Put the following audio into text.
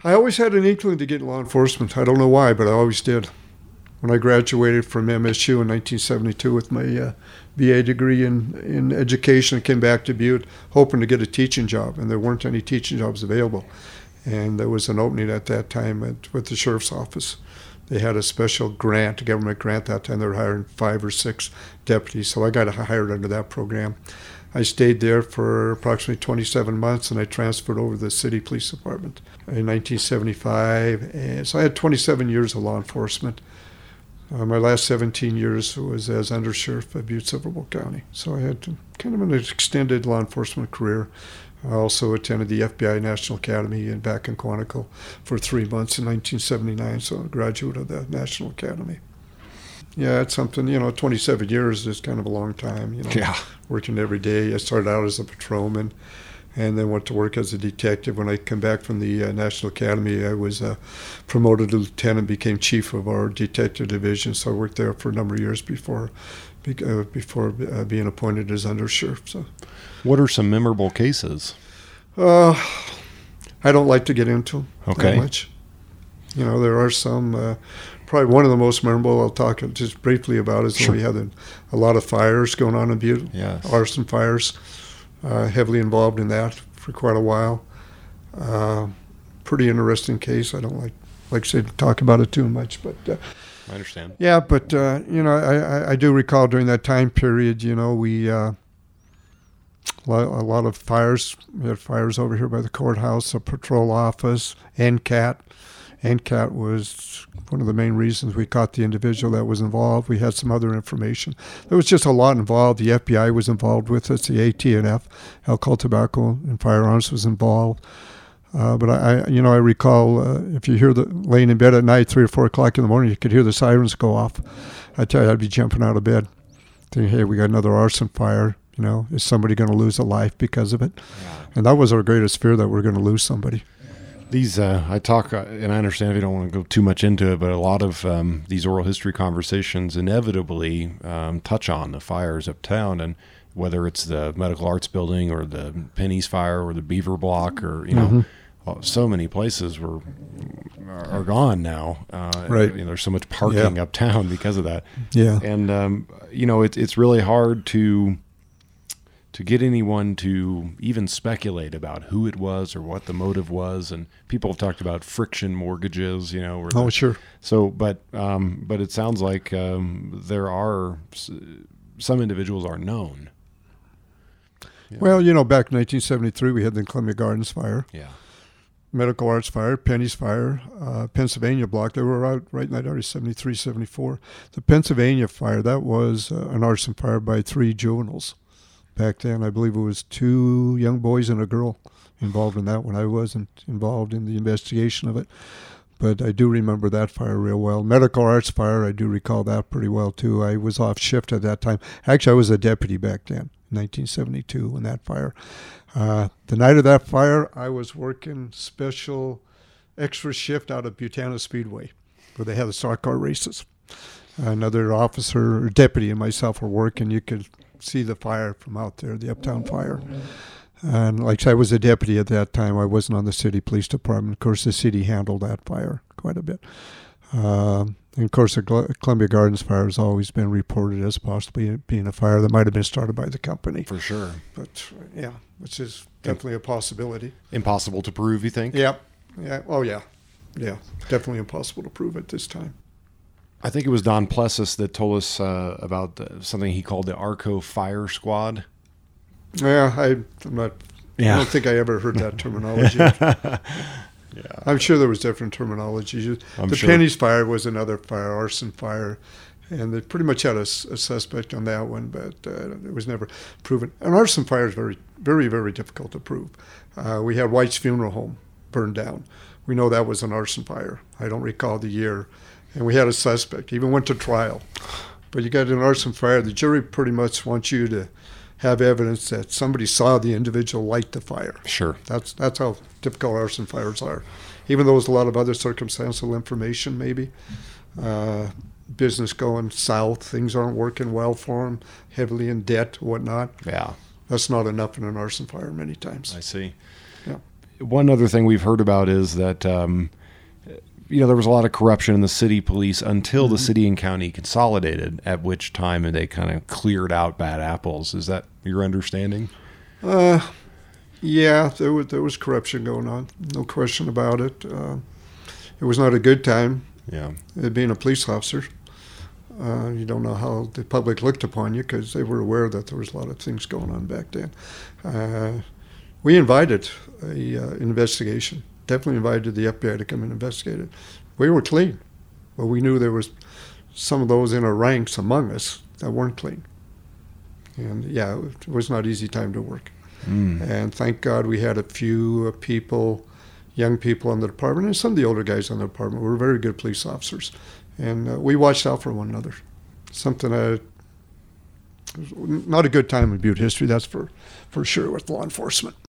I always had an inkling to get in law enforcement. I don't know why, but I always did. When I graduated from MSU in 1972 with my BA degree in education, I came back to Butte hoping to get a teaching job, and there weren't any teaching jobs available. And there was an opening at that time with the sheriff's office. They had a special grant, a government grant that time. They were hiring 5 or 6 deputies, so I got hired under that program. I stayed there for approximately 27 months, and I transferred over to the city police department in 1975. And so I had 27 years of law enforcement. My last 17 years was as undersheriff of Butte Silver County. So I had kind of an extended law enforcement career. I also attended the FBI National Academy back in Quantico for 3 months in 1979, so I'm a graduate of the National Academy. Yeah, it's something, 27 years is kind of a long time, Yeah. Working every day. I started out as a patrolman and then went to work as a detective. When I came back from the National Academy, I was promoted to lieutenant, became chief of our detective division, so I worked there for a number of years before being appointed as undersheriff. So. What are some memorable cases? I don't like to get into them Okay. that much. There are some. Probably one of the most memorable I'll talk just briefly about is when we had a lot of fires going on in Butte. Yes. Arson fires. Heavily involved in that for quite a while. Pretty interesting case. I don't like to talk about it too much, but I understand. yeah. But I do recall during that time period, we a lot of fires. We had fires over here by the courthouse, a patrol office, NCAT. NCAT was one of the main reasons we caught the individual that was involved. We had some other information. There was just a lot involved. The FBI was involved with us. The AT&F, Alcohol, Tobacco, and Firearms was involved. But I recall if you hear laying in bed at night, 3 or 4 o'clock in the morning, you could hear the sirens go off. I tell you, I'd be jumping out of bed, thinking, hey, we got another arson fire. Is somebody going to lose a life because of it? Yeah. And that was our greatest fear, that we're going to lose somebody. These, I talk, and I understand if you don't want to go too much into it, but a lot of these oral history conversations inevitably touch on the fires uptown, and whether it's the Medical Arts Building or the Penny's fire or the Beaver Block or, so many places are gone now. Right. There's so much parking uptown because of that. Yeah. And, it's really hard to get anyone to even speculate about who it was or what the motive was. And people have talked about friction mortgages, Sure. So, but it sounds like there are some individuals are known. Yeah. Well, back in 1973, we had the Columbia Gardens fire. Yeah. Medical Arts fire, Penny's fire, Pennsylvania block. They were out right in that area, 73, 74. The Pennsylvania fire, that was an arson fire by 3 juveniles. Back then, I believe it was 2 young boys and a girl involved in that one. I wasn't involved in the investigation of it, but I do remember that fire real well. Medical Arts fire, I do recall that pretty well, too. I was off shift at that time. Actually, I was a deputy back then, 1972, when that fire. The night of that fire, I was working special extra shift out of Buchanan Speedway, where they had the stock car races. Another officer, or deputy, and myself were working. You could see the fire from out there, the uptown fire. And like I said, I was a deputy at that time. I wasn't on the city police department. Of course, the city handled that fire quite a bit. And of course, the Columbia Gardens fire has always been reported as possibly being a fire that might have been started by the company. For sure. But yeah, which is definitely a possibility. Impossible to prove, you think? Yep. Yeah. Oh, yeah. Yeah. Definitely impossible to prove at this time. I think it was Don Plessis that told us about something he called the Arco Fire Squad. Yeah, I don't think I ever heard that terminology. I'm sure there was different terminology. Penny's fire was another fire, arson fire, and they pretty much had a suspect on that one, but it was never proven. An arson fire is very, very, very difficult to prove. We had White's Funeral Home burned down. We know that was an arson fire. I don't recall the year. And we had a suspect. Even went to trial. But you got an arson fire. The jury pretty much wants you to have evidence that somebody saw the individual light the fire. Sure. That's how difficult arson fires are. Even though there's a lot of other circumstantial information, maybe. Business going south. Things aren't working well for them. Heavily in debt, whatnot. Yeah. That's not enough in an arson fire many times. I see. Yeah. One other thing we've heard about is that there was a lot of corruption in the city police until the city and county consolidated, at which time they kind of cleared out bad apples. Is that your understanding? Yeah, there was corruption going on, no question about it. It was not a good time. Yeah, Being a police officer, you don't know how the public looked upon you because they were aware that there was a lot of things going on back then. We invited a investigation. Definitely invited the FBI to come and investigate it. We were clean, but we knew there was some of those in our ranks among us that weren't clean. And yeah, it was not an easy time to work. And thank God we had a few people, young people in the department, and some of the older guys in the department were very good police officers. And we watched out for one another. Something not a good time in Butte history, that's for sure, with law enforcement.